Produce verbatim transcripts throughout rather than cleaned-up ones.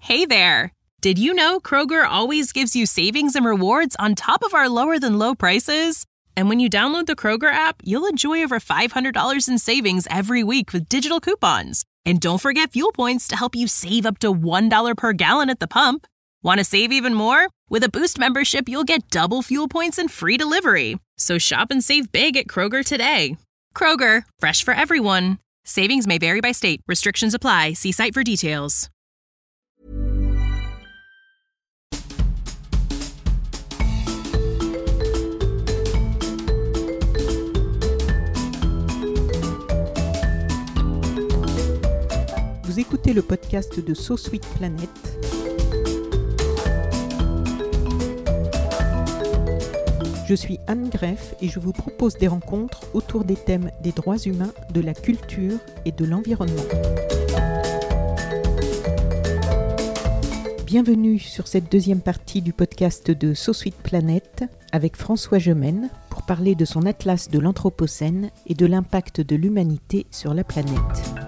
Hey there! Did you know Kroger always gives you savings and rewards on top of our lower-than-low prices? And when you download the Kroger app, you'll enjoy over five hundred dollars in savings every week with digital coupons. And don't forget fuel points to help you save up to one dollar per gallon at the pump. Want to save even more? With a Boost membership, you'll get double fuel points and free delivery. So shop and save big at Kroger today. Kroger, fresh for everyone. Savings may vary by state. Restrictions apply. See site for details. Vous écoutez le podcast de So Sweet Planet. Je suis Anne Greff et je vous propose des rencontres autour des thèmes des droits humains, de la culture et de l'environnement. Bienvenue sur cette deuxième partie du podcast de So Sweet Planet avec François Gemène pour parler de son atlas de l'Anthropocène et de l'impact de l'humanité sur la planète.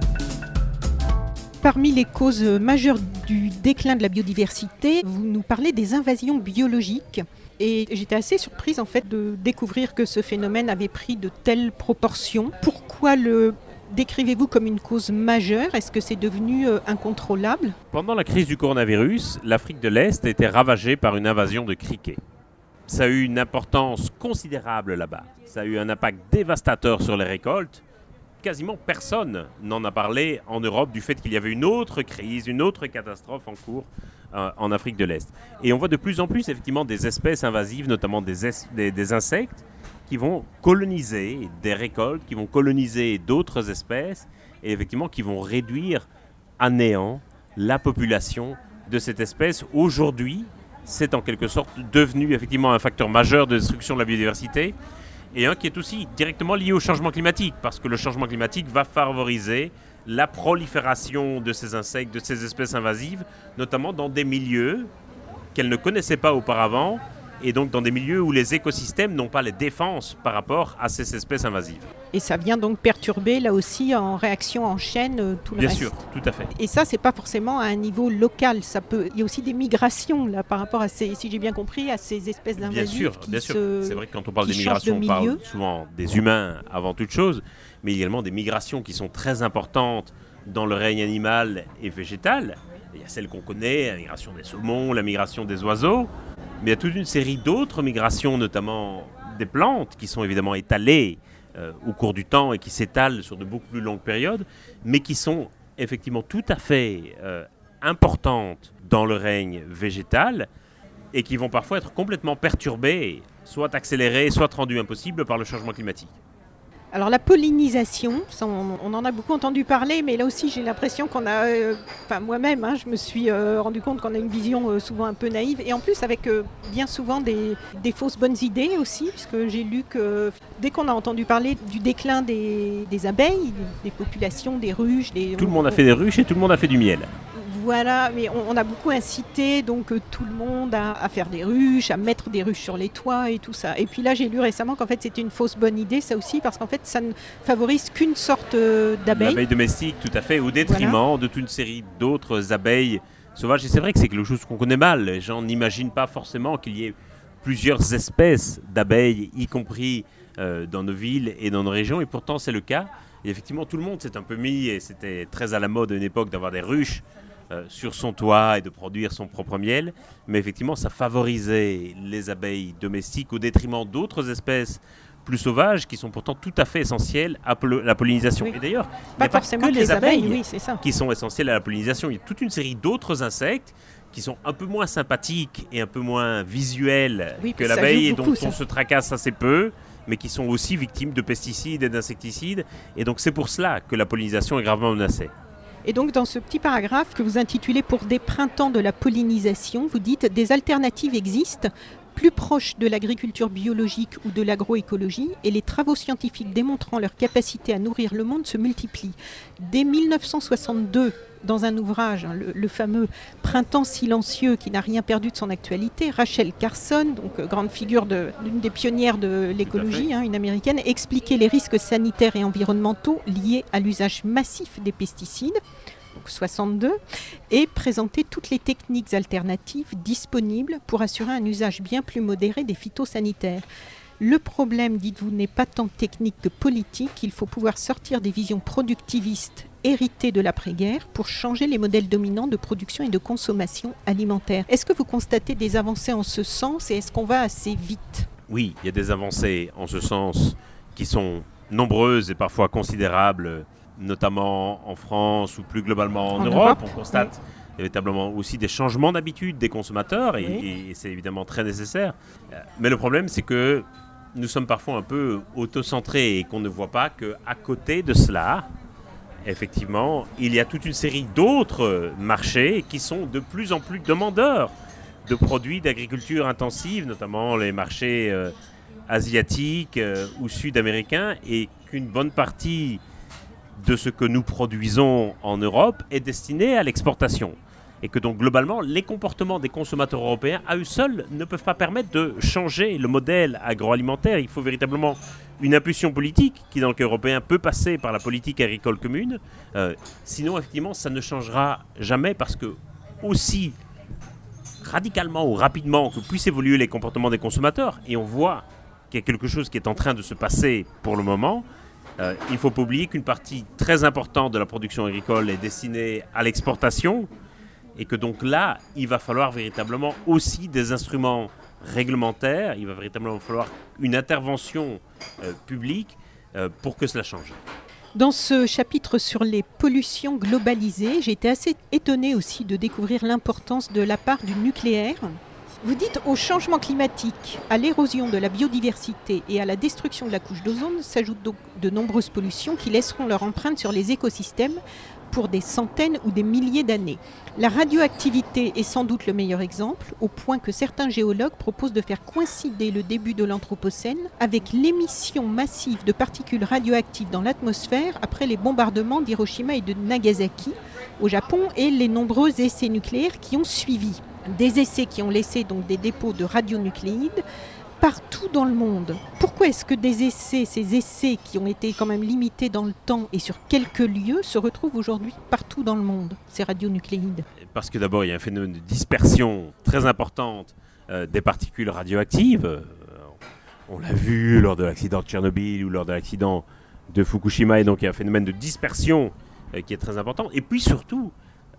Parmi les causes majeures du déclin de la biodiversité, vous nous parlez des invasions biologiques. Et j'étais assez surprise en fait de découvrir que ce phénomène avait pris de telles proportions. Pourquoi le décrivez-vous comme une cause majeure ? Est-ce que c'est devenu euh, incontrôlable ? Pendant la crise du coronavirus, l'Afrique de l'Est a été ravagée par une invasion de criquets. Ça a eu une importance considérable là-bas. Ça a eu un impact dévastateur sur les récoltes. Quasiment personne n'en a parlé en Europe du fait qu'il y avait une autre crise, une autre catastrophe en cours euh, en Afrique de l'Est. Et on voit de plus en plus effectivement des espèces invasives, notamment des, es- des, des insectes, qui vont coloniser des récoltes, qui vont coloniser d'autres espèces et effectivement qui vont réduire à néant la population de cette espèce. Aujourd'hui, c'est en quelque sorte devenu effectivement un facteur majeur de destruction de la biodiversité. Et un qui est aussi directement lié au changement climatique, parce que le changement climatique va favoriser la prolifération de ces insectes, de ces espèces invasives, notamment dans des milieux qu'elles ne connaissaient pas auparavant, et donc dans des milieux où les écosystèmes n'ont pas les défenses par rapport à ces espèces invasives. Et ça vient donc perturber là aussi en réaction en chaîne euh, tout le Bien reste. sûr, tout à fait. Et ça, c'est pas forcément à un niveau local. Ça peut. Il y a aussi des migrations là par rapport à ces, si j'ai bien compris, à ces espèces Bien invasives. sûr, qui bien sûr. se- C'est vrai que quand on parle qui des changent de migrations, on parle milieu. souvent des humains avant toute chose, mais également des migrations qui sont très importantes dans le règne animal et végétal. Il y a celle qu'on connaît, la migration des saumons, la migration des oiseaux, mais il y a toute une série d'autres migrations, notamment des plantes, qui sont évidemment étalées euh, au cours du temps et qui s'étalent sur de beaucoup plus longues périodes, mais qui sont effectivement tout à fait euh, importantes dans le règne végétal et qui vont parfois être complètement perturbées, soit accélérées, soit rendues impossibles par le changement climatique. Alors la pollinisation, ça, on, on en a beaucoup entendu parler, mais là aussi j'ai l'impression qu'on a, euh, enfin moi-même, hein, je me suis euh, rendu compte qu'on a une vision euh, souvent un peu naïve, et en plus avec euh, bien souvent des, des fausses bonnes idées aussi, puisque j'ai lu que dès qu'on a entendu parler du déclin des, des abeilles, des, des populations, des ruches, des, Tout le on- monde a fait des ruches et tout le monde a fait du miel. Voilà, mais on, on a beaucoup incité donc euh, tout le monde à, à faire des ruches, à mettre des ruches sur les toits et tout ça. Et puis là, j'ai lu récemment qu'en fait, c'était une fausse bonne idée, ça aussi, parce qu'en fait, ça ne favorise qu'une sorte euh, d'abeille. L'abeille domestique, tout à fait, au détriment Voilà. de toute une série d'autres abeilles sauvages. Et c'est vrai que c'est quelque chose qu'on connaît mal. Les gens n'imaginent pas forcément qu'il y ait plusieurs espèces d'abeilles, y compris euh, dans nos villes et dans nos régions. Et pourtant, c'est le cas. Et effectivement, tout le monde s'est un peu mis, et c'était très à la mode à une époque d'avoir des ruches euh, sur son toit et de produire son propre miel. Mais effectivement, ça favorisait les abeilles domestiques au détriment d'autres espèces plus sauvages qui sont pourtant tout à fait essentielles à pol- la pollinisation. Oui. Et d'ailleurs, il n'y Pas a pas forcément que que les abeilles, oui, c'est ça. qui sont essentielles à la pollinisation. Il y a toute une série d'autres insectes qui sont un peu moins sympathiques et un peu moins visuels Oui, que ça joue l'abeille et beaucoup, dont ça. on se tracasse assez peu, mais qui sont aussi victimes de pesticides et d'insecticides. Et donc c'est pour cela que la pollinisation est gravement menacée. Et donc, dans ce petit paragraphe que vous intitulez « Pour des printemps de la pollinisation », vous dites « Des alternatives existent, plus proches de l'agriculture biologique ou de l'agroécologie, et les travaux scientifiques démontrant leur capacité à nourrir le monde se multiplient. Dès mille neuf cent soixante-deux, dans un ouvrage, hein, le, le fameux « Printemps silencieux qui n'a rien perdu de son actualité », Rachel Carson, donc euh, grande figure de, l'une des pionnières de l'écologie, hein, une américaine, expliquait les risques sanitaires et environnementaux liés à l'usage massif des pesticides. Donc soixante-deux et présenter toutes les techniques alternatives disponibles pour assurer un usage bien plus modéré des phytosanitaires. Le problème, dites-vous, n'est pas tant technique que politique. Il faut pouvoir sortir des visions productivistes héritées de l'après-guerre pour changer les modèles dominants de production et de consommation alimentaire. Est-ce que vous constatez des avancées en ce sens et est-ce qu'on va assez vite ? Oui, il y a des avancées en ce sens qui sont nombreuses et parfois considérables, notamment en France ou plus globalement en, en Europe. Europe. On constate oui. véritablement aussi des changements d'habitude des consommateurs et, oui. et c'est évidemment très nécessaire. Mais le problème, c'est que nous sommes parfois un peu autocentrés et qu'on ne voit pas qu'à côté de cela, effectivement, il y a toute une série d'autres marchés qui sont de plus en plus demandeurs de produits d'agriculture intensive, notamment les marchés euh, asiatiques euh, ou sud-américains, et qu'une bonne partie de ce que nous produisons en Europe est destiné à l'exportation. Et que donc globalement, les comportements des consommateurs européens à eux seuls ne peuvent pas permettre de changer le modèle agroalimentaire. Il faut véritablement une impulsion politique qui, dans le cas européen, peut passer par la politique agricole commune. Euh, sinon, effectivement, ça ne changera jamais parce que aussi radicalement ou rapidement que puissent évoluer les comportements des consommateurs, et on voit qu'il y a quelque chose qui est en train de se passer pour le moment, euh, il ne faut pas oublier qu'une partie très importante de la production agricole est destinée à l'exportation, et que donc là, il va falloir véritablement aussi des instruments réglementaires, il va véritablement falloir une intervention euh, publique euh, pour que cela change. Dans ce chapitre sur les pollutions globalisées, j'ai été assez étonnée aussi de découvrir l'importance de la part du nucléaire. Vous dites au changement climatique, à l'érosion de la biodiversité et à la destruction de la couche d'ozone s'ajoutent donc de nombreuses pollutions qui laisseront leur empreinte sur les écosystèmes pour des centaines ou des milliers d'années. La radioactivité est sans doute le meilleur exemple, au point que certains géologues proposent de faire coïncider le début de l'Anthropocène avec l'émission massive de particules radioactives dans l'atmosphère après les bombardements d'Hiroshima et de Nagasaki au Japon et les nombreux essais nucléaires qui ont suivi. Des essais qui ont laissé donc des dépôts de radionucléides partout dans le monde. Pourquoi est-ce que des essais, ces essais qui ont été quand même limités dans le temps et sur quelques lieux, se retrouvent aujourd'hui partout dans le monde, ces radionucléides ? Parce que d'abord, il y a un phénomène de dispersion très importante euh, des particules radioactives. Euh, on l'a vu lors de l'accident de Tchernobyl ou lors de l'accident de Fukushima, et donc il y a un phénomène de dispersion euh, qui est très important. Et puis surtout,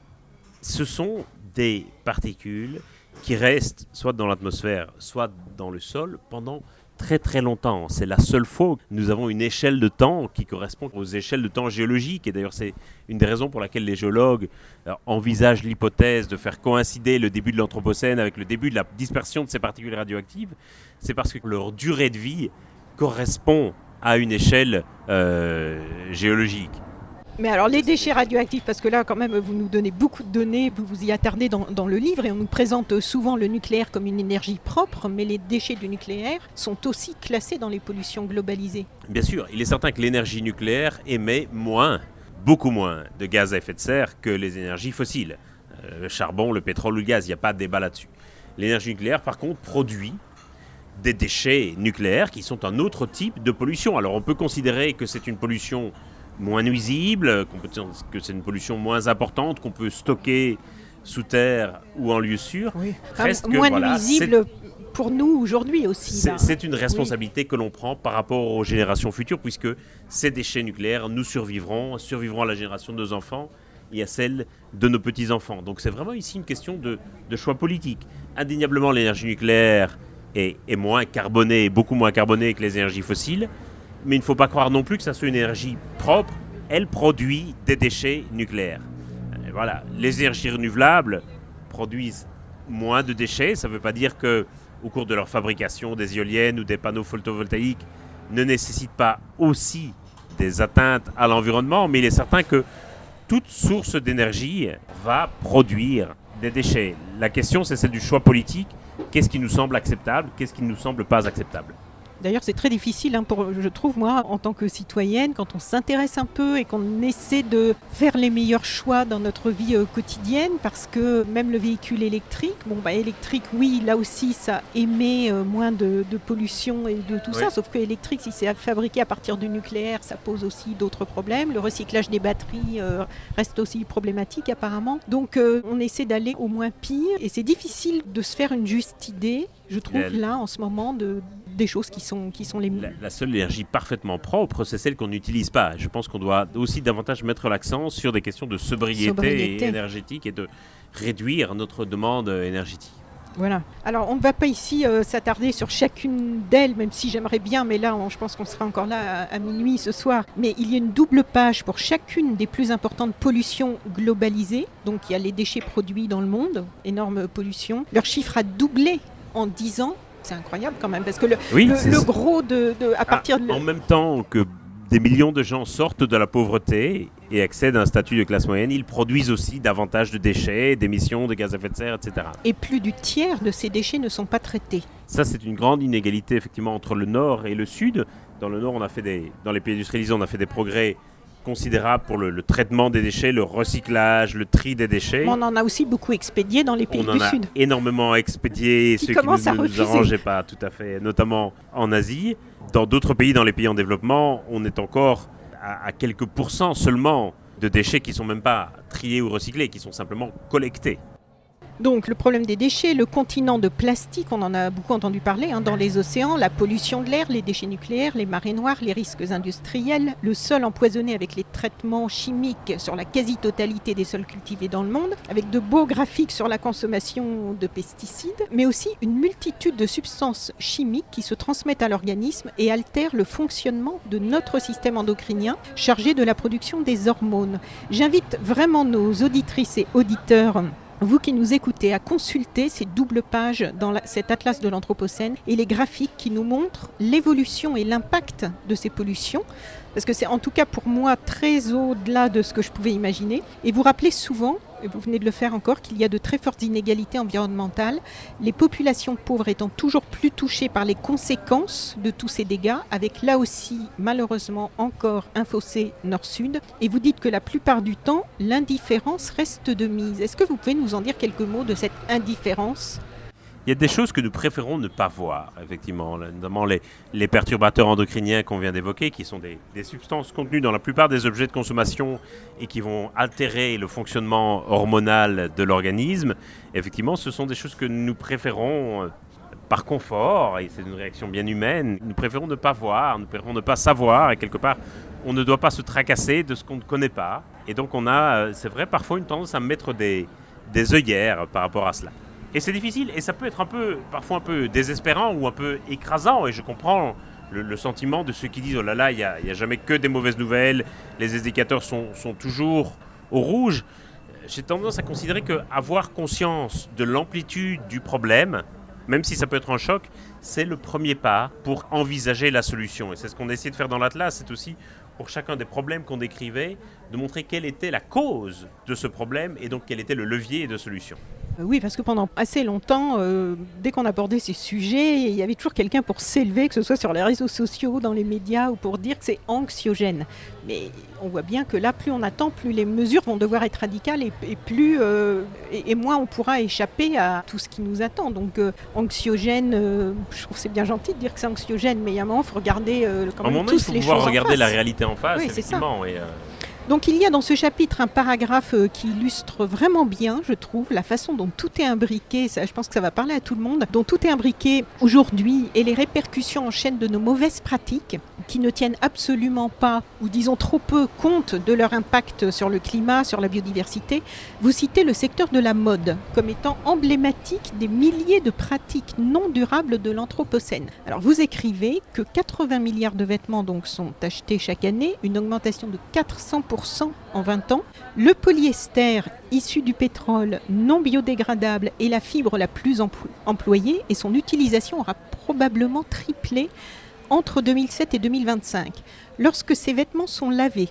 ce sont des particules qui restent soit dans l'atmosphère, soit dans le sol pendant très très longtemps. C'est la seule fois que nous avons une échelle de temps qui correspond aux échelles de temps géologiques. Et d'ailleurs, c'est une des raisons pour laquelle les géologues euh, envisagent l'hypothèse de faire coïncider le début de l'Anthropocène avec le début de la dispersion de ces particules radioactives. C'est parce que leur durée de vie correspond à une échelle euh, géologique. Mais alors les déchets radioactifs, parce que là quand même vous nous donnez beaucoup de données, vous vous y attardez dans, dans le livre et on nous présente souvent le nucléaire comme une énergie propre, mais les déchets du nucléaire sont aussi classés dans les pollutions globalisées. Bien sûr, il est certain que l'énergie nucléaire émet moins, beaucoup moins de gaz à effet de serre que les énergies fossiles. Euh, le charbon, le pétrole ou le gaz, il n'y a pas de débat là-dessus. L'énergie nucléaire par contre produit des déchets nucléaires qui sont un autre type de pollution. Alors on peut considérer que c'est une pollution moins nuisible, qu'on peut dire que c'est une pollution moins importante, qu'on peut stocker sous terre ou en lieu sûr. Oui. Reste que, moins voilà, nuisible c'est, pour nous aujourd'hui aussi. C'est, c'est une responsabilité oui. que l'on prend par rapport aux générations futures, puisque ces déchets nucléaires, nous survivrons, survivront à la génération de nos enfants et à celle de nos petits-enfants. Donc c'est vraiment ici une question de, de choix politique. Indéniablement, l'énergie nucléaire est, est moins carbonée, beaucoup moins carbonée que les énergies fossiles, mais il ne faut pas croire non plus que ça soit une énergie propre. Elle produit des déchets nucléaires. Et voilà. Les énergies renouvelables produisent moins de déchets. Ça ne veut pas dire qu'au cours de leur fabrication, des éoliennes ou des panneaux photovoltaïques ne nécessitent pas aussi des atteintes à l'environnement, mais il est certain que toute source d'énergie va produire des déchets. La question, c'est celle du choix politique. Qu'est-ce qui nous semble acceptable ? Qu'est-ce qui ne nous semble pas acceptable ? D'ailleurs, c'est très difficile, hein, pour, je trouve, moi, en tant que citoyenne, quand on s'intéresse un peu et qu'on essaie de faire les meilleurs choix dans notre vie euh, quotidienne, parce que même le véhicule électrique, bon, bah, électrique, oui, là aussi, ça émet euh, moins de, de pollution et de tout oui. ça, sauf que électrique, si c'est fabriqué à partir du nucléaire, ça pose aussi d'autres problèmes. Le recyclage des batteries euh, reste aussi problématique, apparemment. Donc, euh, on essaie d'aller au moins pire, et c'est difficile de se faire une juste idée, je trouve, la... là, en ce moment, de... des choses qui sont, qui sont les mieux. La, la seule énergie parfaitement propre, c'est celle qu'on n'utilise pas. Je pense qu'on doit aussi davantage mettre l'accent sur des questions de sobriété, sobriété. énergétique et de réduire notre demande énergétique. Voilà. Alors, on ne va pas ici euh, s'attarder sur chacune d'elles, même si j'aimerais bien, mais là, on, je pense qu'on sera encore là à, à minuit ce soir. Mais il y a une double page pour chacune des plus importantes pollutions globalisées. Donc, il y a les déchets produits dans le monde, énorme pollution. Leur chiffre a doublé en dix ans. C'est incroyable quand même, parce que le, oui, le, le gros de, de à partir ah, de... En même temps que des millions de gens sortent de la pauvreté et accèdent à un statut de classe moyenne, ils produisent aussi davantage de déchets, d'émissions, de gaz à effet de serre, et cetera. Et plus du tiers de ces déchets ne sont pas traités. Ça, c'est une grande inégalité effectivement entre le Nord et le Sud. Dans le Nord, on a fait des, dans les pays industrialisés, on a fait des progrès considérable pour le, le traitement des déchets, le recyclage, le tri des déchets. On en a aussi beaucoup expédié dans les pays on du en a Sud. Énormément expédié, qui ceux commencent qui ne nous arrangeaient pas, tout à fait, notamment en Asie. Dans d'autres pays, dans les pays en développement, on est encore à, à quelques pourcents seulement de déchets qui ne sont même pas triés ou recyclés, qui sont simplement collectés. Donc le problème des déchets, le continent de plastique, on en a beaucoup entendu parler, hein, dans les océans, la pollution de l'air, les déchets nucléaires, les marées noires, les risques industriels, le sol empoisonné avec les traitements chimiques sur la quasi-totalité des sols cultivés dans le monde, avec de beaux graphiques sur la consommation de pesticides, mais aussi une multitude de substances chimiques qui se transmettent à l'organisme et altèrent le fonctionnement de notre système endocrinien chargé de la production des hormones. J'invite vraiment nos auditrices et auditeurs, vous qui nous écoutez, à consulter ces doubles pages dans la, cet atlas de l'Anthropocène et les graphiques qui nous montrent l'évolution et l'impact de ces pollutions, parce que c'est en tout cas pour moi très au-delà de ce que je pouvais imaginer. Et vous rappelez souvent, et vous venez de le faire encore, qu'il y a de très fortes inégalités environnementales, les populations pauvres étant toujours plus touchées par les conséquences de tous ces dégâts, avec là aussi malheureusement encore un fossé nord-sud. Et vous dites que la plupart du temps, l'indifférence reste de mise. Est-ce que vous pouvez nous en dire quelques mots de cette indifférence ? Il y a des choses que nous préférons ne pas voir, effectivement, notamment les, les perturbateurs endocriniens qu'on vient d'évoquer, qui sont des, des substances contenues dans la plupart des objets de consommation et qui vont altérer le fonctionnement hormonal de l'organisme. Effectivement, ce sont des choses que nous préférons, euh, par confort, et c'est une réaction bien humaine, nous préférons ne pas voir, nous préférons ne pas savoir, et quelque part, on ne doit pas se tracasser de ce qu'on ne connaît pas. Et donc on a, c'est vrai, parfois une tendance à mettre des, des œillères par rapport à cela. Et c'est difficile, et ça peut être un peu, parfois un peu désespérant ou un peu écrasant, et je comprends le, le sentiment de ceux qui disent « Oh là là, il n'y a, a jamais que des mauvaises nouvelles, les indicateurs sont, sont toujours au rouge ». J'ai tendance à considérer qu'avoir conscience de l'amplitude du problème, même si ça peut être un choc, c'est le premier pas pour envisager la solution. Et c'est ce qu'on essaie de faire dans l'Atlas, c'est aussi pour chacun des problèmes qu'on décrivait, de montrer quelle était la cause de ce problème et donc quel était le levier de solution. Oui, parce que pendant assez longtemps, euh, dès qu'on abordait ces sujets, il y avait toujours quelqu'un pour s'élever, que ce soit sur les réseaux sociaux, dans les médias, ou pour dire que c'est anxiogène. Mais on voit bien que là, plus on attend, plus les mesures vont devoir être radicales et, et, plus, euh, et, et moins on pourra échapper à tout ce qui nous attend. Donc euh, anxiogène, euh, je trouve que c'est bien gentil de dire que c'est anxiogène, mais il y a un moment, il faut regarder euh, quand même tous les choses en face. Il faut pouvoir regarder la réalité en face, oui, effectivement. C'est ça. Et, euh... Donc il y a dans ce chapitre un paragraphe qui illustre vraiment bien, je trouve, la façon dont tout est imbriqué, ça, je pense que ça va parler à tout le monde, dont tout est imbriqué aujourd'hui et les répercussions en chaîne de nos mauvaises pratiques qui ne tiennent absolument pas, ou disons trop peu, compte de leur impact sur le climat, sur la biodiversité. Vous citez le secteur de la mode comme étant emblématique des milliers de pratiques non durables de l'Anthropocène. Alors vous écrivez que quatre-vingts milliards de vêtements donc sont achetés chaque année, une augmentation de quatre cents pour cent en vingt ans. Le polyester issu du pétrole non biodégradable est la fibre la plus empl- employée et son utilisation aura probablement triplé entre deux mille sept et deux mille vingt-cinq. Lorsque ces vêtements sont lavés,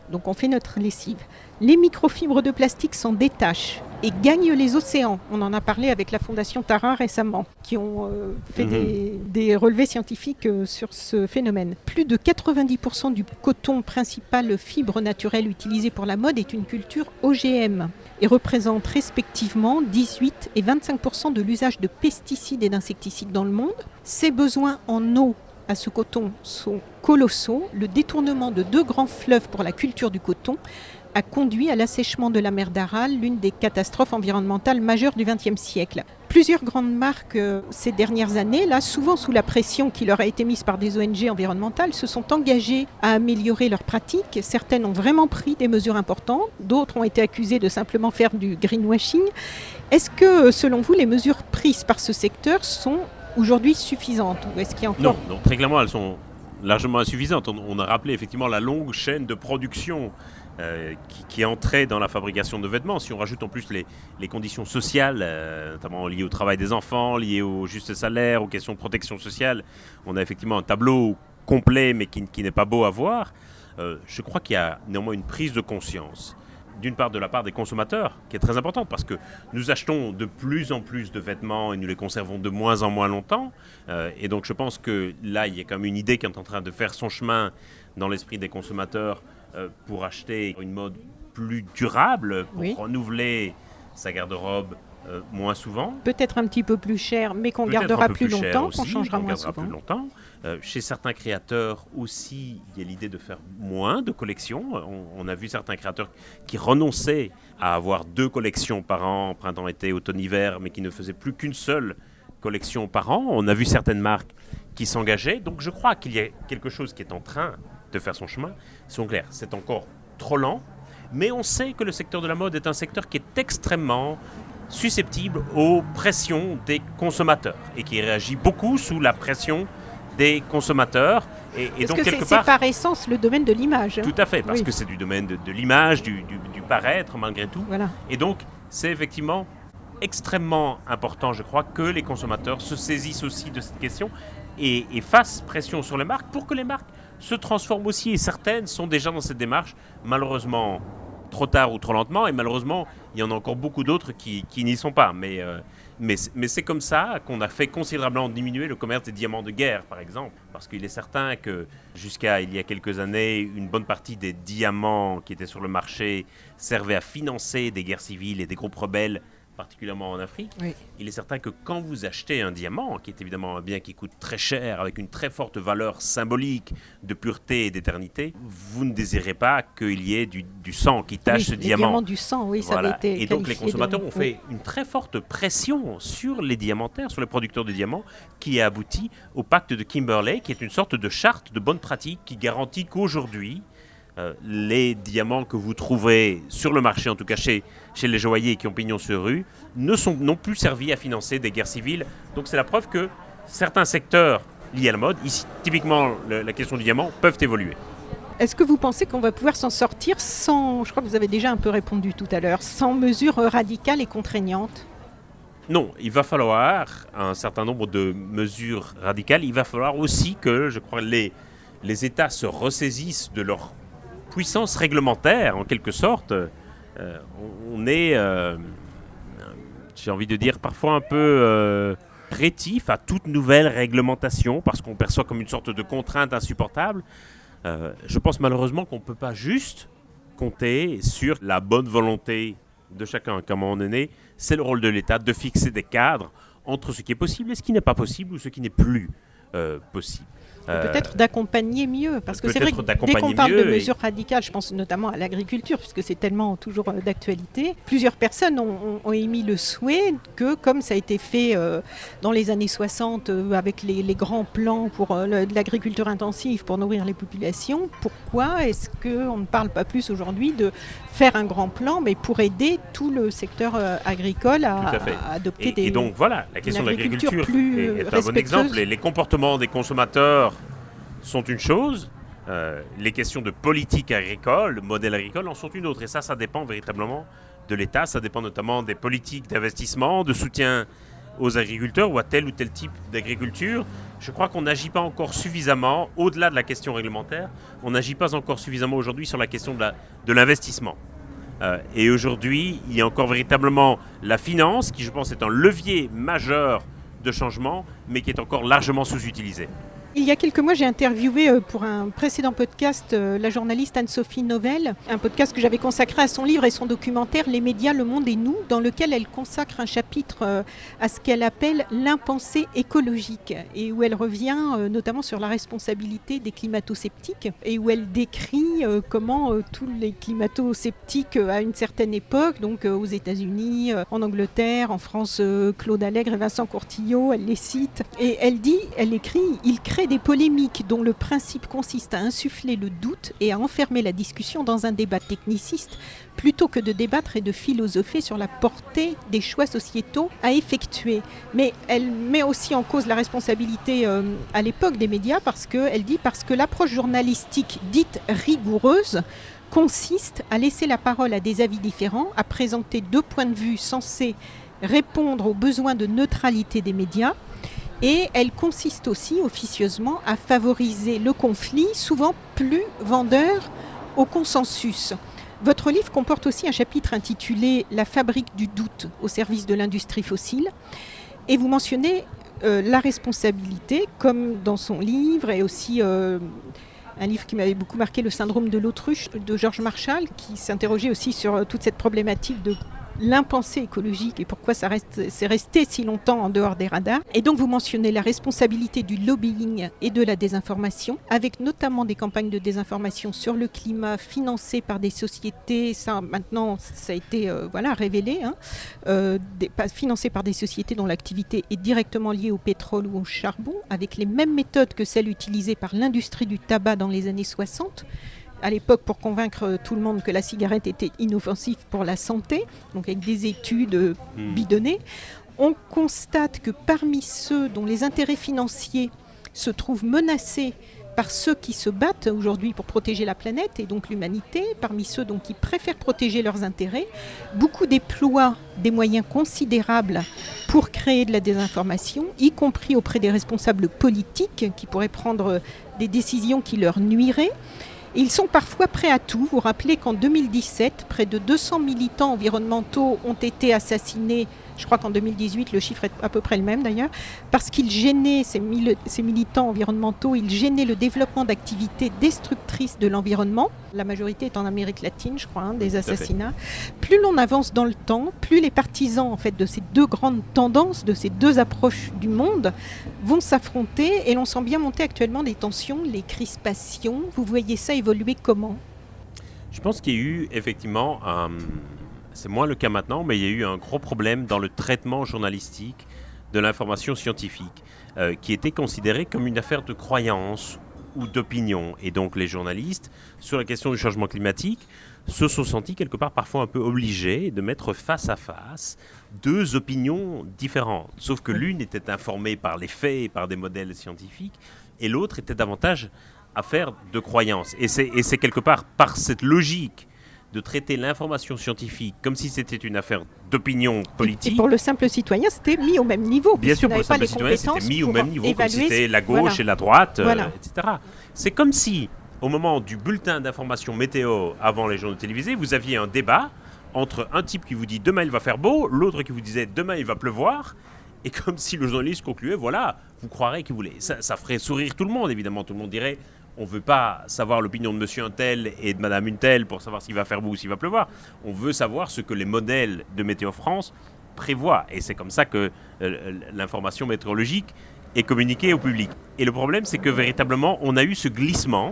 donc on fait notre lessive. Les microfibres de plastique s'en détachent et gagnent les océans. On en a parlé avec la Fondation Tara récemment, qui ont euh, fait mmh. des, des relevés scientifiques euh, sur ce phénomène. Plus de quatre-vingt-dix pour cent du coton, principale fibre naturelle utilisée pour la mode, est une culture O G M et représente respectivement dix-huit et vingt-cinq pour cent de l'usage de pesticides et d'insecticides dans le monde. Ces besoins en eau à ce coton sont colossaux. Le détournement de deux grands fleuves pour la culture du coton a conduit à l'assèchement de la mer d'Aral, l'une des catastrophes environnementales majeures du vingtième siècle. Plusieurs grandes marques euh, ces dernières années, là, souvent sous la pression qui leur a été mise par des O N G environnementales, se sont engagées à améliorer leurs pratiques. Certaines ont vraiment pris des mesures importantes, d'autres ont été accusées de simplement faire du greenwashing. Est-ce que, selon vous, les mesures prises par ce secteur sont aujourd'hui suffisantes ou est-ce qu'il y a encore... Non, non, très clairement, elles sont largement insuffisantes. On, on a rappelé effectivement la longue chaîne de production Euh, qui, qui est entrée dans la fabrication de vêtements. Si on rajoute en plus les, les conditions sociales, euh, notamment liées au travail des enfants, liées au juste salaire, aux questions de protection sociale, on a effectivement un tableau complet mais qui, qui n'est pas beau à voir. Euh, je crois qu'il y a néanmoins une prise de conscience, d'une part de la part des consommateurs, qui est très importante parce que nous achetons de plus en plus de vêtements et nous les conservons de moins en moins longtemps. Euh, et donc je pense que là, il y a quand même une idée qui est en train de faire son chemin dans l'esprit des consommateurs Euh, pour acheter une mode plus durable, pour oui. renouveler sa garde-robe euh, moins souvent. Peut-être un petit peu plus cher, mais qu'on Peut-être gardera plus, plus longtemps, aussi, qu'on changera qu'on moins gardera souvent. Plus longtemps. Euh, chez certains créateurs aussi, il y a l'idée de faire moins de collections. On, on a vu certains créateurs qui renonçaient à avoir deux collections par an, printemps-été, automne-hiver, mais qui ne faisaient plus qu'une seule collection par an. On a vu certaines marques qui s'engageaient. Donc je crois qu'il y a quelque chose qui est en train de faire son chemin. Soyons clairs, c'est encore trop lent, mais on sait que le secteur de la mode est un secteur qui est extrêmement susceptible aux pressions des consommateurs et qui réagit beaucoup sous la pression des consommateurs. Et, et parce donc, que quelque c'est, part, c'est par essence le domaine de l'image. Hein. Tout à fait, parce oui. que c'est du domaine de, de l'image, du, du, du paraître malgré tout. Voilà. Et donc, c'est effectivement extrêmement important, je crois, que les consommateurs se saisissent aussi de cette question et, et fassent pression sur les marques pour que les marques se transforment aussi. Et certaines sont déjà dans cette démarche, malheureusement trop tard ou trop lentement. Et malheureusement, il y en a encore beaucoup d'autres qui, qui n'y sont pas. Mais, euh, mais, mais c'est comme ça qu'on a fait considérablement diminuer le commerce des diamants de guerre, par exemple. Parce qu'il est certain que jusqu'à il y a quelques années, une bonne partie des diamants qui étaient sur le marché servaient à financer des guerres civiles et des groupes rebelles, particulièrement en Afrique. Oui. Il est certain que quand vous achetez un diamant, qui est évidemment un bien qui coûte très cher, avec une très forte valeur symbolique de pureté et d'éternité, vous ne désirez pas qu'il y ait du, du sang qui tache oui, ce les diamant. diamants du sang, oui, ça voilà. avait été Et donc les consommateurs de... ont fait oui. une très forte pression sur les diamantaires, sur les producteurs de diamants, qui a abouti au pacte de Kimberley, qui est une sorte de charte de bonne pratique qui garantit qu'aujourd'hui, Euh, les diamants que vous trouverez sur le marché, en tout cas chez, chez les joailliers qui ont pignon sur rue, ne sont non plus servis à financer des guerres civiles. Donc c'est la preuve que certains secteurs liés à la mode, ici typiquement le, la question du diamant, peuvent évoluer. Est-ce que vous pensez qu'on va pouvoir s'en sortir sans, je crois que vous avez déjà un peu répondu tout à l'heure, sans mesures radicales et contraignantes ? Non, il va falloir un certain nombre de mesures radicales. Il va falloir aussi que, je crois, les, les États se ressaisissent de leur puissance réglementaire, en quelque sorte. Euh, on est, euh, j'ai envie de dire, parfois un peu euh, rétif à toute nouvelle réglementation, parce qu'on perçoit comme une sorte de contrainte insupportable. Euh, je pense malheureusement qu'on ne peut pas juste compter sur la bonne volonté de chacun. Comme on est né, c'est le rôle de l'État de fixer des cadres entre ce qui est possible et ce qui n'est pas possible ou ce qui n'est plus euh, possible. Peut-être d'accompagner mieux, parce que c'est vrai que dès qu'on parle de mesures et... radicales, je pense notamment à l'agriculture, puisque c'est tellement toujours d'actualité, plusieurs personnes ont, ont, ont émis le souhait que, comme ça a été fait euh, dans les années soixante, euh, avec les, les grands plans pour euh, le, l'agriculture intensive pour nourrir les populations, pourquoi est-ce qu'on ne parle pas plus aujourd'hui de faire un grand plan, mais pour aider tout le secteur euh, agricole à, à, à adopter et, des Et donc voilà, la question de l'agriculture plus est, est un bon exemple. Les, les comportements des consommateurs sont une chose, euh, les questions de politique agricole, le modèle agricole en sont une autre. Et ça, ça dépend véritablement de l'État, ça dépend notamment des politiques d'investissement, de soutien aux agriculteurs ou à tel ou tel type d'agriculture. Je crois qu'on n'agit pas encore suffisamment, au-delà de la question réglementaire, on n'agit pas encore suffisamment aujourd'hui sur la question de, la, de l'investissement. Euh, et aujourd'hui, il y a encore véritablement la finance, qui je pense est un levier majeur de changement, mais qui est encore largement sous-utilisé. Il y a quelques mois, j'ai interviewé pour un précédent podcast la journaliste Anne-Sophie Novelle, un podcast que j'avais consacré à son livre et son documentaire « Les médias, le monde et nous », dans lequel elle consacre un chapitre à ce qu'elle appelle l'impensé écologique et où elle revient notamment sur la responsabilité des climato-sceptiques et où elle décrit comment tous les climato-sceptiques à une certaine époque, donc aux États-Unis, en Angleterre, en France, Claude Allègre et Vincent Courtillot, elle les cite et elle dit, elle écrit « Ils créent des polémiques dont le principe consiste à insuffler le doute et à enfermer la discussion dans un débat techniciste plutôt que de débattre et de philosopher sur la portée des choix sociétaux à effectuer. » Mais elle met aussi en cause la responsabilité euh, à l'époque des médias parce qu'elle dit parce que l'approche journalistique dite rigoureuse consiste à laisser la parole à des avis différents, à présenter deux points de vue censés répondre aux besoins de neutralité des médias. Et elle consiste aussi officieusement à favoriser le conflit, souvent plus vendeur au consensus. Votre livre comporte aussi un chapitre intitulé « La fabrique du doute au service de l'industrie fossile ». Et vous mentionnez euh, la responsabilité, comme dans son livre, et aussi euh, un livre qui m'avait beaucoup marqué, « Le syndrome de l'autruche » de George Marshall, qui s'interrogeait aussi sur toute cette problématique de l'impensé écologique et pourquoi ça reste, c'est resté si longtemps en dehors des radars. Et donc vous mentionnez la responsabilité du lobbying et de la désinformation, avec notamment des campagnes de désinformation sur le climat financées par des sociétés, ça maintenant ça a été euh, voilà, révélé, hein, euh, des, financées par des sociétés dont l'activité est directement liée au pétrole ou au charbon, avec les mêmes méthodes que celles utilisées par l'industrie du tabac dans les années soixante, à l'époque pour convaincre tout le monde que la cigarette était inoffensive pour la santé, donc avec des études bidonnées. On constate que parmi ceux dont les intérêts financiers se trouvent menacés par ceux qui se battent aujourd'hui pour protéger la planète et donc l'humanité, parmi ceux donc qui préfèrent protéger leurs intérêts, beaucoup déploient des moyens considérables pour créer de la désinformation, y compris auprès des responsables politiques qui pourraient prendre des décisions qui leur nuiraient. Et ils sont parfois prêts à tout. Vous rappelez qu'en deux mille dix-sept, près de deux cents militants environnementaux ont été assassinés. Je crois qu'en deux mille dix-huit, le chiffre est à peu près le même d'ailleurs, parce qu'ils gênaient, ces, mil- ces militants environnementaux, ils gênaient le développement d'activités destructrices de l'environnement. La majorité est en Amérique latine, je crois, hein, des assassinats. Plus l'on avance dans le temps, plus les partisans en fait, de ces deux grandes tendances, de ces deux approches du monde, vont s'affronter et l'on sent bien monter actuellement les tensions, les crispations. Vous voyez ça évoluer comment ? Je pense qu'il y a eu effectivement un... C'est moins le cas maintenant, mais il y a eu un gros problème dans le traitement journalistique de l'information scientifique, euh, qui était considérée comme une affaire de croyance ou d'opinion. Et donc les journalistes, sur la question du changement climatique, se sont sentis quelque part parfois un peu obligés de mettre face à face deux opinions différentes. Sauf que l'une était informée par les faits et par des modèles scientifiques, et l'autre était davantage affaire de croyance. Et c'est, et c'est quelque part par cette logique de traiter l'information scientifique comme si c'était une affaire d'opinion politique. Et pour le simple citoyen, c'était mis au même niveau. Bien sûr, pour le simple citoyen, c'était mis au même niveau, comme si c'était la gauche voilà. et la droite, voilà. euh, et cetera. C'est comme si, au moment du bulletin d'information météo avant les journaux télévisés, vous aviez un débat entre un type qui vous dit « demain il va faire beau », l'autre qui vous disait « demain il va pleuvoir », et comme si le journaliste concluait « voilà, vous croirez qu'il voulait ». Ça, ça ferait sourire tout le monde, évidemment. Tout le monde dirait « on ne veut pas savoir l'opinion de monsieur un tel et de madame une telle pour savoir s'il va faire beau ou s'il va pleuvoir. On veut savoir ce que les modèles de Météo France prévoient. » Et c'est comme ça que euh, l'information météorologique est communiquée au public. Et le problème, c'est que véritablement, on a eu ce glissement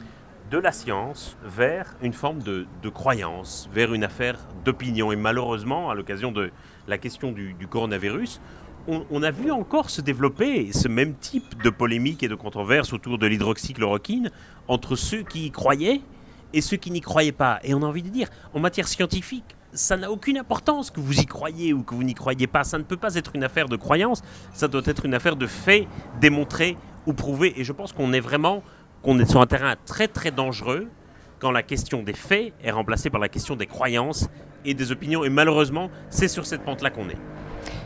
de la science vers une forme de, de croyance, vers une affaire d'opinion. Et malheureusement, à l'occasion de la question du, du coronavirus, On, on a vu encore se développer ce même type de polémique et de controverse autour de l'hydroxychloroquine entre ceux qui y croyaient et ceux qui n'y croyaient pas. Et on a envie de dire, en matière scientifique, ça n'a aucune importance que vous y croyez ou que vous n'y croyez pas. Ça ne peut pas être une affaire de croyance, ça doit être une affaire de faits démontrés ou prouvés. Et je pense qu'on est vraiment qu'on est sur un terrain très très dangereux quand la question des faits est remplacée par la question des croyances et des opinions. Et malheureusement, c'est sur cette pente-là qu'on est.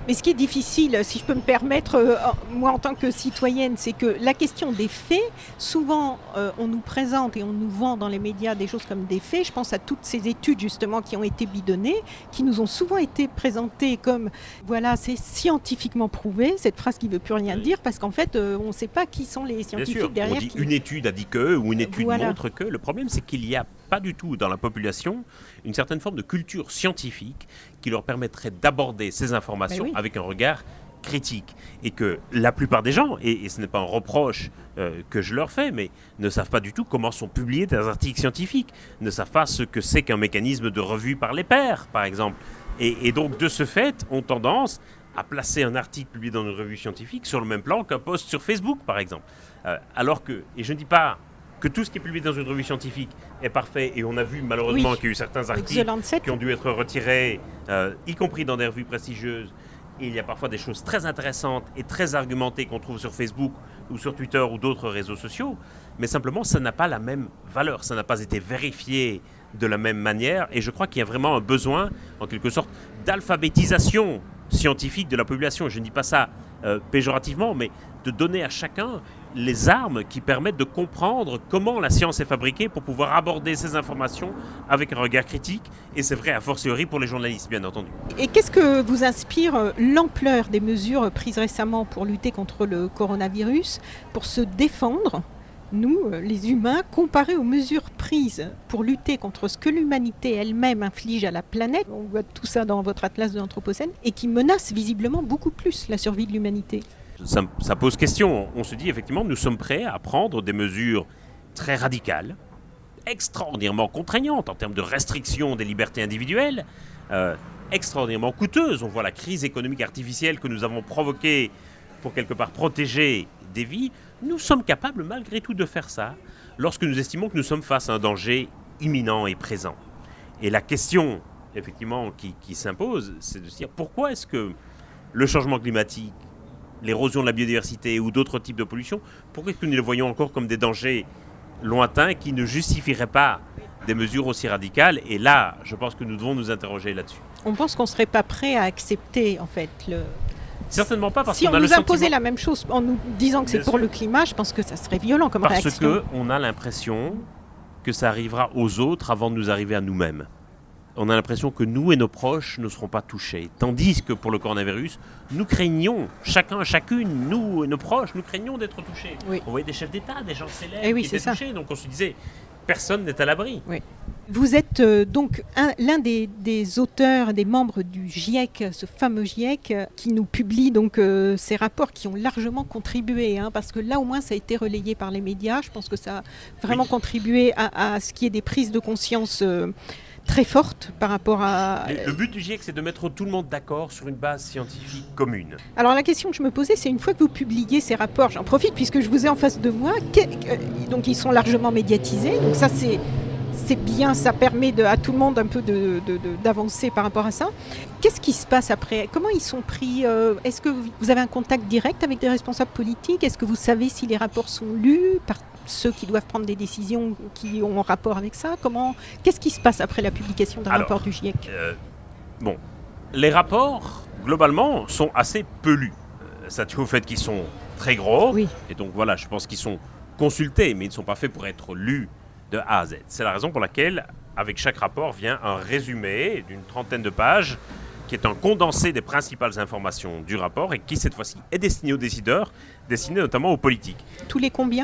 Mais ce qui est difficile, si je peux me permettre, euh, moi en tant que citoyenne, c'est que la question des faits, souvent euh, on nous présente et on nous vend dans les médias des choses comme des faits. Je pense à toutes ces études justement qui ont été bidonnées, qui nous ont souvent été présentées comme, voilà, c'est scientifiquement prouvé, cette phrase qui ne veut plus rien dire, parce qu'en fait, euh, on ne sait pas qui sont les scientifiques Bien sûr, derrière. On dit qui... une étude a dit que, ou une étude voilà. montre que. Le problème, c'est qu'il n'y a pas du tout dans la population une certaine forme de culture scientifique qui leur permettrait d'aborder ces informations oui. avec un regard critique. Et que la plupart des gens, et, et ce n'est pas un reproche euh, que je leur fais, mais ne savent pas du tout comment sont publiés des articles scientifiques, ne savent pas ce que c'est qu'un mécanisme de revue par les pairs, par exemple. Et, et donc, de ce fait, ont tendance à placer un article publié dans une revue scientifique sur le même plan qu'un post sur Facebook, par exemple. Euh, alors que, et je ne dis pas que tout ce qui est publié dans une revue scientifique est parfait, et on a vu malheureusement oui. qu'il y a eu certains articles qui ont dû être retirés, euh, y compris dans des revues prestigieuses. Et il y a parfois des choses très intéressantes et très argumentées qu'on trouve sur Facebook ou sur Twitter ou d'autres réseaux sociaux, mais simplement ça n'a pas la même valeur, ça n'a pas été vérifié de la même manière, et je crois qu'il y a vraiment un besoin, en quelque sorte, d'alphabétisation scientifique de la population. Je ne dis pas ça euh, péjorativement, mais de donner à chacun les armes qui permettent de comprendre comment la science est fabriquée pour pouvoir aborder ces informations avec un regard critique. Et c'est vrai a fortiori pour les journalistes, bien entendu. Et qu'est-ce que vous inspire l'ampleur des mesures prises récemment pour lutter contre le coronavirus, pour se défendre, nous, les humains, comparé aux mesures prises pour lutter contre ce que l'humanité elle-même inflige à la planète, on voit tout ça dans votre atlas de l'Anthropocène, et qui menace visiblement beaucoup plus la survie de l'humanité? Ça, ça pose question. On se dit effectivement, nous sommes prêts à prendre des mesures très radicales, extraordinairement contraignantes en termes de restriction des libertés individuelles, euh, extraordinairement coûteuses. On voit la crise économique artificielle que nous avons provoquée pour quelque part protéger des vies. Nous sommes capables malgré tout de faire ça lorsque nous estimons que nous sommes face à un danger imminent et présent. Et la question effectivement qui, qui s'impose, c'est de se dire pourquoi est-ce que le changement climatique, l'érosion de la biodiversité ou d'autres types de pollution, pourquoi est-ce que nous les voyons encore comme des dangers lointains qui ne justifieraient pas des mesures aussi radicales? Et là, je pense que nous devons nous interroger là-dessus. On pense qu'on ne serait pas prêt à accepter, en fait, le... Certainement pas, parce si qu'on on a nous le imposait sentiment... la même chose en nous disant que c'est Bien pour sûr. le climat, je pense que ça serait violent comme Parce réaction. Parce qu'on a l'impression que ça arrivera aux autres avant de nous arriver à nous-mêmes. On a l'impression que nous et nos proches ne seront pas touchés. Tandis que pour le coronavirus, nous craignons, chacun, chacune, nous et nos proches, nous craignons d'être touchés. Oui. On voyait des chefs d'État, des gens célèbres Eh oui, qui c'est étaient ça. touchés. Donc on se disait, personne n'est à l'abri. Oui. Vous êtes euh, donc un, l'un des, des auteurs, des membres du GIEC, ce fameux GIEC, euh, qui nous publie donc euh, ces rapports qui ont largement contribué, hein, parce que là au moins ça a été relayé par les médias. Je pense que ça a vraiment Oui. contribué à, à ce qui est des prises de conscience euh, très fortes par rapport à... Le, le but du GIEC, c'est de mettre tout le monde d'accord sur une base scientifique commune. Alors la question que je me posais, c'est une fois que vous publiez ces rapports, j'en profite puisque je vous ai en face de moi, que, euh, donc ils sont largement médiatisés, donc ça c'est... C'est bien, ça permet de, à tout le monde un peu de, de, de, d'avancer par rapport à ça. Qu'est-ce qui se passe après? Comment ils sont pris? euh, Est-ce que vous avez un contact direct avec des responsables politiques? Est-ce que vous savez si les rapports sont lus par ceux qui doivent prendre des décisions qui ont rapport avec ça? Comment, Qu'est-ce qui se passe après la publication d'un Alors, rapport du GIEC? euh, Bon, les rapports, globalement, sont assez peu lus. Euh, ça tient au fait qu'ils sont très gros. Oui. Et donc voilà, je pense qu'ils sont consultés, mais ils ne sont pas faits pour être lus de A à Z. C'est la raison pour laquelle, avec chaque rapport, vient un résumé d'une trentaine de pages qui est un condensé des principales informations du rapport et qui, cette fois-ci, est destiné aux décideurs, destiné notamment aux politiques. Tous les combien?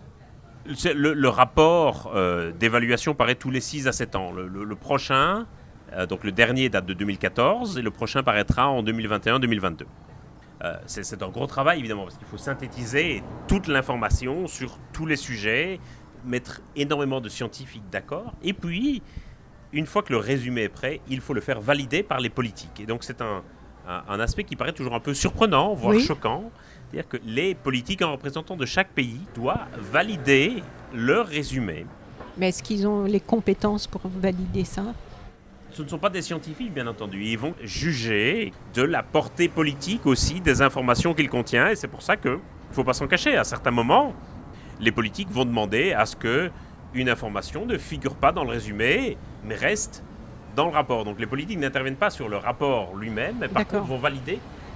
C'est Le, le rapport euh, d'évaluation paraît tous les six à sept ans. Le, le, le prochain, euh, donc le dernier date de deux mille quatorze et le prochain paraîtra en deux mille vingt et un deux mille vingt-deux. Euh, c'est, c'est un gros travail, évidemment, parce qu'il faut synthétiser toute l'information sur tous les sujets, mettre énormément de scientifiques d'accord, et puis, une fois que le résumé est prêt, il faut le faire valider par les politiques. Et donc c'est un, un, un aspect qui paraît toujours un peu surprenant, voire Oui. choquant, c'est-à-dire que les politiques en représentant de chaque pays doivent valider leur résumé. Mais est-ce qu'ils ont les compétences pour valider ça? Ce ne sont pas des scientifiques, bien entendu. Ils vont juger de la portée politique aussi des informations qu'il contient, et c'est pour ça qu'il ne faut pas s'en cacher. À certains moments, les politiques vont demander à ce qu'une information ne figure pas dans le résumé, mais reste dans le rapport. Donc les politiques n'interviennent pas sur le rapport lui-même, mais par D'accord. contre vont valider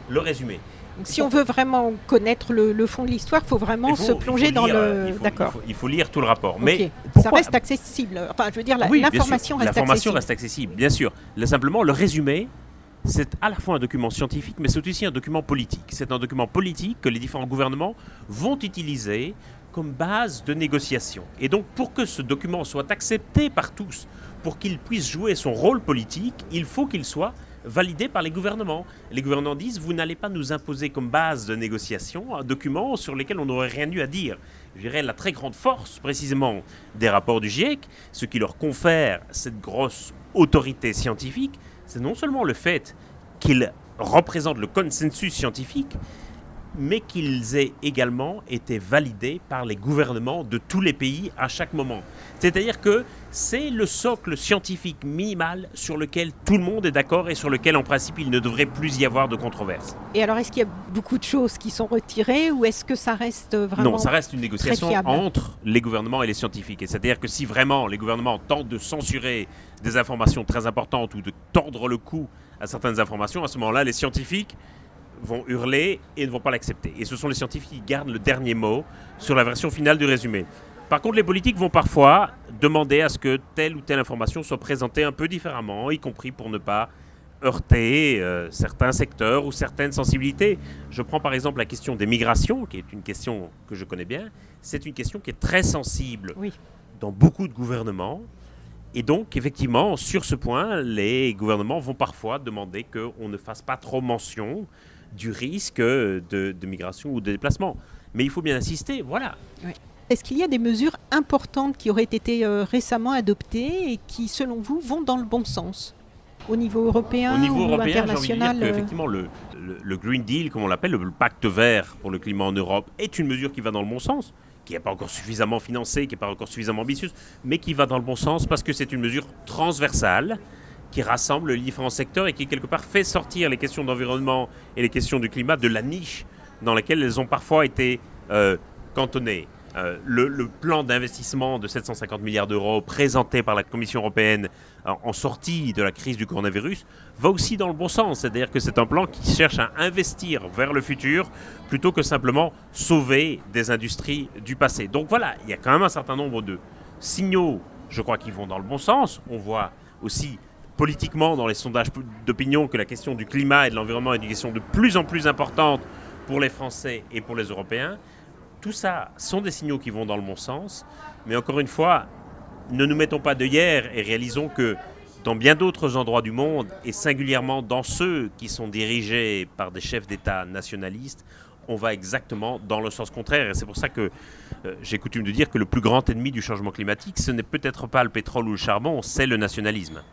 le résumé. Donc, si on veut vraiment connaître le, le fond de l'histoire, il faut vraiment faut, se plonger dans lire, le... Il faut, D'accord. Il faut, il faut lire tout le rapport. Okay. Mais pourquoi... Ça reste accessible. Enfin, je veux dire, la, oui, l'information reste l'information accessible. reste accessible, bien sûr. Là, simplement, le résumé, c'est à la fois un document scientifique, mais c'est aussi un document politique. C'est un document politique que les différents gouvernements vont utiliser comme base de négociation. Et donc, pour que ce document soit accepté par tous, pour qu'il puisse jouer son rôle politique, il faut qu'il soit validé par les gouvernements. Les gouvernements disent, vous n'allez pas nous imposer comme base de négociation un document sur lequel on n'aurait rien eu à dire. Je dirais la très grande force, précisément, des rapports du GIEC, ce qui leur confère cette grosse autorité scientifique, c'est non seulement le fait qu'ils représentent le consensus scientifique, mais qu'ils aient également été validés par les gouvernements de tous les pays à chaque moment. C'est-à-dire que c'est le socle scientifique minimal sur lequel tout le monde est d'accord et sur lequel, en principe, il ne devrait plus y avoir de controverse. Et alors, est-ce qu'il y a beaucoup de choses qui sont retirées ou est-ce que ça reste vraiment Non, ça reste une négociation entre les gouvernements et les scientifiques. Et c'est-à-dire que si vraiment les gouvernements tentent de censurer des informations très importantes ou de tordre le cou à certaines informations, à ce moment-là, les scientifiques vont hurler et ne vont pas l'accepter. Et ce sont les scientifiques qui gardent le dernier mot sur la version finale du résumé. Par contre, les politiques vont parfois demander à ce que telle ou telle information soit présentée un peu différemment, y compris pour ne pas heurter euh, certains secteurs ou certaines sensibilités. Je prends par exemple la question des migrations, qui est une question que je connais bien. C'est une question qui est très sensible oui. dans beaucoup de gouvernements. Et donc, effectivement, sur ce point, les gouvernements vont parfois demander qu'on ne fasse pas trop mention du risque de, de migration ou de déplacement. Mais il faut bien insister, voilà. Oui. Est-ce qu'il y a des mesures importantes qui auraient été euh, récemment adoptées et qui, selon vous, vont dans le bon sens au niveau européen au niveau ou européen, international? J'ai envie de dire qu'effectivement, le, le, le Green Deal, comme on l'appelle, le pacte vert pour le climat en Europe, est une mesure qui va dans le bon sens, qui n'est pas encore suffisamment financée, qui n'est pas encore suffisamment ambitieuse, mais qui va dans le bon sens parce que c'est une mesure transversale qui rassemble les différents secteurs et qui, quelque part, fait sortir les questions d'environnement et les questions du climat de la niche dans laquelle elles ont parfois été euh, cantonnées. Euh, le, le plan d'investissement de sept cent cinquante milliards d'euros présenté par la Commission européenne en, en sortie de la crise du coronavirus va aussi dans le bon sens. C'est-à-dire que c'est un plan qui cherche à investir vers le futur plutôt que simplement sauver des industries du passé. Donc voilà, il y a quand même un certain nombre de signaux, je crois, qui vont dans le bon sens. On voit aussi politiquement dans les sondages d'opinion que la question du climat et de l'environnement est une question de plus en plus importante pour les Français et pour les Européens. Tout ça sont des signaux qui vont dans le bon sens, mais encore une fois, ne nous mettons pas d'œillères et réalisons que dans bien d'autres endroits du monde, et singulièrement dans ceux qui sont dirigés par des chefs d'État nationalistes, on va exactement dans le sens contraire. Et c'est pour ça que euh, j'ai coutume de dire que le plus grand ennemi du changement climatique, ce n'est peut-être pas le pétrole ou le charbon, c'est le nationalisme.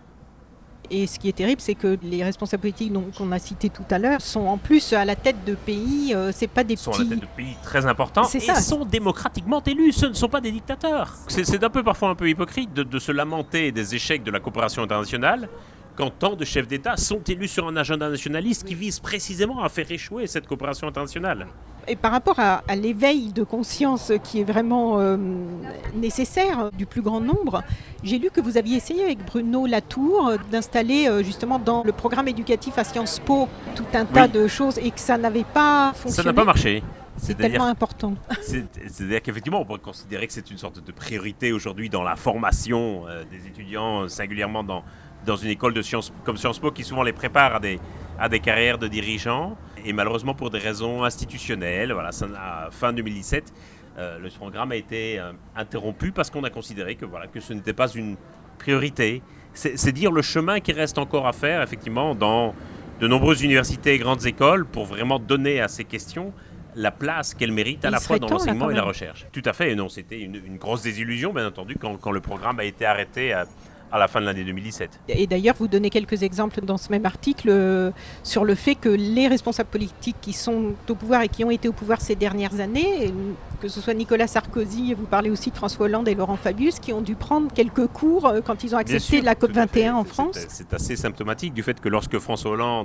Et ce qui est terrible, c'est que les responsables politiques donc, qu'on a cités tout à l'heure sont en plus à la tête de pays, euh, c'est pas des petits... Ils sont à la tête de pays très importants c'est et ça. sont démocratiquement élus, ce ne sont pas des dictateurs. C'est, c'est un peu parfois un peu hypocrite de, de se lamenter des échecs de la coopération internationale quand tant de chefs d'État sont élus sur un agenda nationaliste qui vise précisément à faire échouer cette coopération internationale. Et par rapport à, à l'éveil de conscience qui est vraiment euh, nécessaire du plus grand nombre, j'ai lu que vous aviez essayé avec Bruno Latour d'installer euh, justement dans le programme éducatif à Sciences Po tout un tas oui. de choses et que ça n'avait pas fonctionné. Ça n'a pas marché. C'est C'est-à-dire, tellement important. C'est, c'est-à-dire qu'effectivement, on pourrait considérer que c'est une sorte de priorité aujourd'hui dans la formation euh, des étudiants, singulièrement dans, dans une école de sciences, comme Sciences Po qui souvent les prépare à des, à des carrières de dirigeants. Et malheureusement, pour des raisons institutionnelles, voilà, ça, à fin deux mille dix-sept, euh, le programme a été euh, interrompu parce qu'on a considéré que, voilà, que ce n'était pas une priorité. C'est, c'est dire le chemin qui reste encore à faire, effectivement, dans de nombreuses universités et grandes écoles pour vraiment donner à ces questions la place qu'elles méritent à la fois dans l'enseignement là, et la recherche. Tout à fait, et non, c'était une, une grosse désillusion, bien entendu, quand, quand le programme a été arrêté à, à la fin de l'année deux mille dix-sept. Et d'ailleurs, vous donnez quelques exemples dans ce même article euh, sur le fait que les responsables politiques qui sont au pouvoir et qui ont été au pouvoir ces dernières années, que ce soit Nicolas Sarkozy, vous parlez aussi de François Hollande et Laurent Fabius, qui ont dû prendre quelques cours euh, quand ils ont accepté sûr, la COP vingt et un en c'est, France. C'est, c'est assez symptomatique du fait que lorsque François Hollande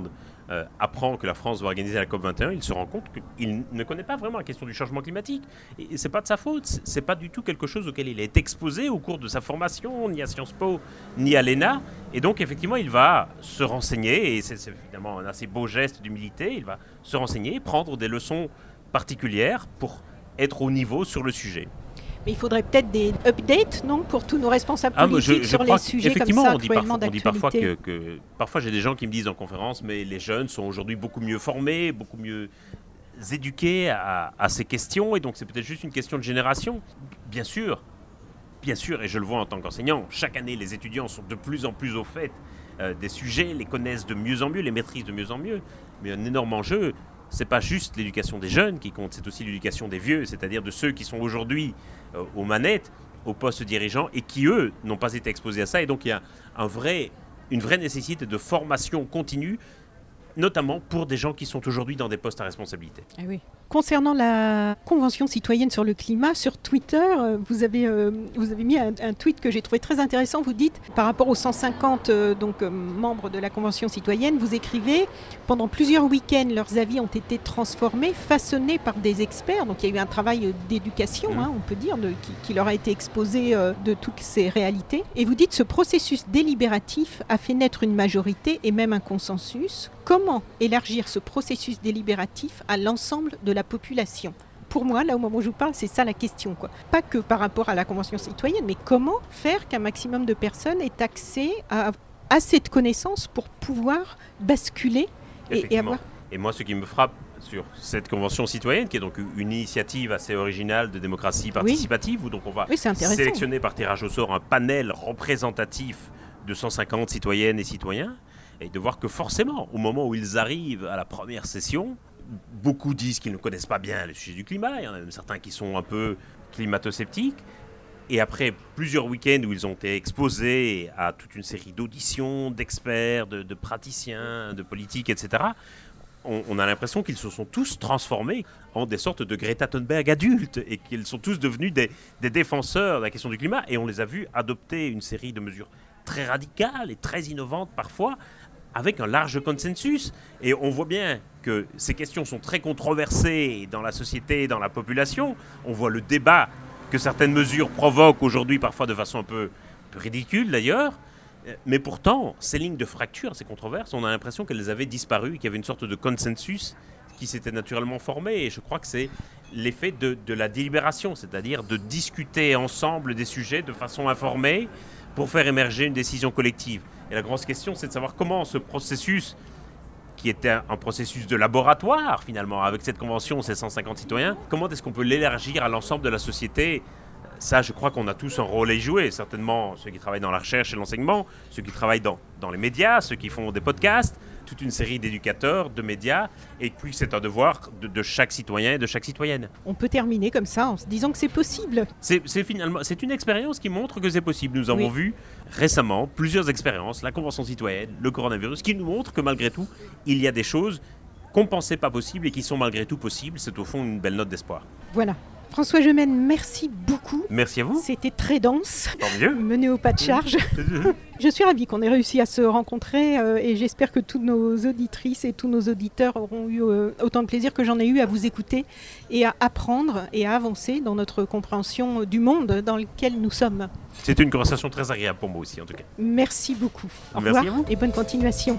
euh, apprend que la France va organiser la COP vingt et un, il se rend compte qu'il ne connaît pas vraiment la question du changement climatique. Et, et ce n'est pas de sa faute, ce n'est pas du tout quelque chose auquel il est exposé au cours de sa formation, ni à Sciences Po, ni à l'E N A. Et donc, effectivement, il va se renseigner, et c'est, c'est finalement un assez beau geste d'humilité, il va se renseigner, prendre des leçons particulières pour être au niveau sur le sujet. Mais il faudrait peut-être des updates, non, pour tous nos responsables ah, politiques je, je sur les sujets comme ça, on dit actuellement parfois, on dit d'actualité. parfois que, que... Parfois, j'ai des gens qui me disent en conférence, mais les jeunes sont aujourd'hui beaucoup mieux formés, beaucoup mieux éduqués à, à ces questions, et donc c'est peut-être juste une question de génération. Bien sûr, bien sûr, et je le vois en tant qu'enseignant, chaque année, les étudiants sont de plus en plus au fait euh, des sujets, les connaissent de mieux en mieux, les maîtrisent de mieux en mieux, mais un énorme enjeu, c'est pas juste l'éducation des jeunes qui compte, c'est aussi l'éducation des vieux, c'est-à-dire de ceux qui sont aujourd'hui euh, aux manettes, aux postes dirigeants, et qui, eux, n'ont pas été exposés à ça. Et donc, il y a un vrai, une vraie nécessité de formation continue, notamment pour des gens qui sont aujourd'hui dans des postes à responsabilité. Ah oui. Concernant la Convention citoyenne sur le climat, sur Twitter, vous avez, euh, vous avez mis un, un tweet que j'ai trouvé très intéressant. Vous dites, par rapport aux cent cinquante euh, donc, euh, membres de la Convention citoyenne, vous écrivez « Pendant plusieurs week-ends, leurs avis ont été transformés, façonnés par des experts. » Donc il y a eu un travail d'éducation, mmh. hein, on peut dire, de, qui, qui leur a été exposé euh, de toutes ces réalités. Et vous dites « Ce processus délibératif a fait naître une majorité et même un consensus. Comment élargir ce processus délibératif à l'ensemble de la population ?» Pour moi, là au moment où je vous parle, c'est ça la question, quoi. Pas que par rapport à la Convention citoyenne, mais comment faire qu'un maximum de personnes aient accès à assez de connaissances pour pouvoir basculer et, et avoir... Et moi, ce qui me frappe sur cette Convention citoyenne, qui est donc une initiative assez originale de démocratie participative, oui. où donc on va oui, sélectionner par tirage au sort un panel représentatif de cent cinquante citoyennes et citoyens, et de voir que forcément, au moment où ils arrivent à la première session, beaucoup disent qu'ils ne connaissent pas bien le sujet du climat, il y en a même certains qui sont un peu climato-sceptiques, et après plusieurs week-ends où ils ont été exposés à toute une série d'auditions, d'experts, de, de praticiens, de politiques, et cetera, on, on a l'impression qu'ils se sont tous transformés en des sortes de Greta Thunberg adultes, et qu'ils sont tous devenus des, des défenseurs de la question du climat, et on les a vus adopter une série de mesures très radicales et très innovantes parfois, avec un large consensus. Et on voit bien que ces questions sont très controversées dans la société et dans la population. On voit le débat que certaines mesures provoquent aujourd'hui, parfois de façon un peu, un peu ridicule d'ailleurs. Mais pourtant, ces lignes de fracture, ces controverses, on a l'impression qu'elles avaient disparu, qu'il y avait une sorte de consensus qui s'était naturellement formé. Et je crois que c'est l'effet de, de la délibération, c'est-à-dire de discuter ensemble des sujets de façon informée pour faire émerger une décision collective. Et la grosse question, c'est de savoir comment ce processus, qui était un, un processus de laboratoire finalement, avec cette convention, ces cent cinquante citoyens, comment est-ce qu'on peut l'élargir à l'ensemble de la société ? Ça, je crois qu'on a tous un rôle à y jouer, certainement ceux qui travaillent dans la recherche et l'enseignement, ceux qui travaillent dans, dans les médias, ceux qui font des podcasts, toute une série d'éducateurs, de médias, et puis c'est un devoir de, de chaque citoyen et de chaque citoyenne. On peut terminer comme ça en se disant que c'est possible. C'est, c'est, finalement, c'est une expérience qui montre que c'est possible. Nous avons oui. vu récemment plusieurs expériences, la Convention citoyenne, le coronavirus, qui nous montrent que malgré tout, il y a des choses qu'on ne pensait pas possibles et qui sont malgré tout possibles. C'est au fond une belle note d'espoir. Voilà. François Gemenne, merci beaucoup. Merci à vous. C'était très dense. Tant mieux. Mené au pas de charge. Je suis ravie qu'on ait réussi à se rencontrer euh, et j'espère que toutes nos auditrices et tous nos auditeurs auront eu euh, autant de plaisir que j'en ai eu à vous écouter et à apprendre et à avancer dans notre compréhension du monde dans lequel nous sommes. C'était une conversation très agréable pour moi aussi, en tout cas. Merci beaucoup. Au Merci revoir à vous. Et bonne continuation.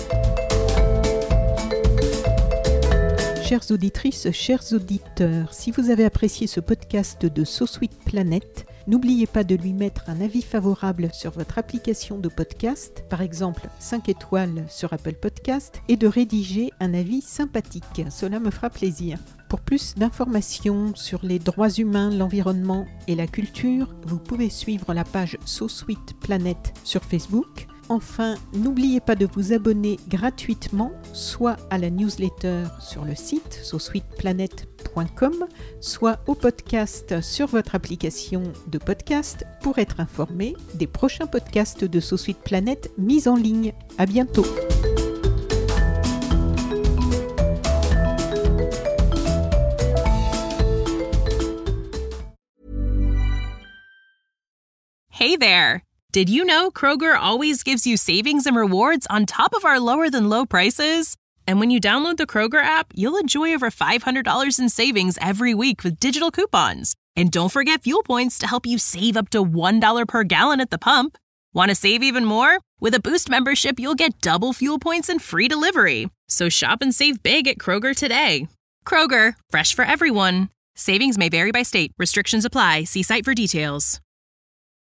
Chères auditrices, chers auditeurs, si vous avez apprécié ce podcast de So Sweet Planet, n'oubliez pas de lui mettre un avis favorable sur votre application de podcast, par exemple cinq étoiles sur Apple Podcast, et de rédiger un avis sympathique. Cela me fera plaisir. Pour plus d'informations sur les droits humains, l'environnement et la culture, vous pouvez suivre la page So Sweet Planet sur Facebook. Enfin, n'oubliez pas de vous abonner gratuitement, soit à la newsletter sur le site so sweet planet point com, soit au podcast sur votre application de podcast pour être informé des prochains podcasts de So Sweet Planet mis en ligne. À bientôt. Hey there! Did you know Kroger always gives you savings and rewards on top of our lower-than-low prices? And when you download the Kroger app, you'll enjoy over five hundred dollars in savings every week with digital coupons. And don't forget fuel points to help you save up to one dollar per gallon at the pump. Want to save even more? With a Boost membership, you'll get double fuel points and free delivery. So shop and save big at Kroger today. Kroger, fresh for everyone. Savings may vary by state. Restrictions apply. See site for details.